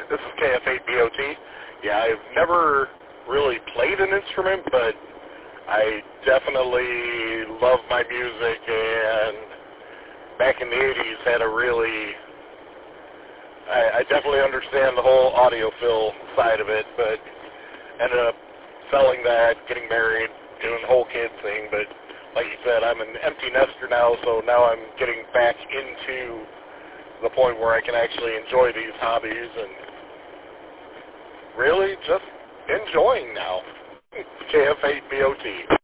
This is KF8BOT. Yeah, I've never really played an instrument, but I definitely love my music, and back in the 80s had a really, I definitely understand the whole audiophile side of it, but ended up selling that, getting married, doing the whole kid thing, but like you said, I'm an empty nester now, so now I'm getting back into the point where I can actually enjoy these hobbies and really just enjoying now. KF8BOT.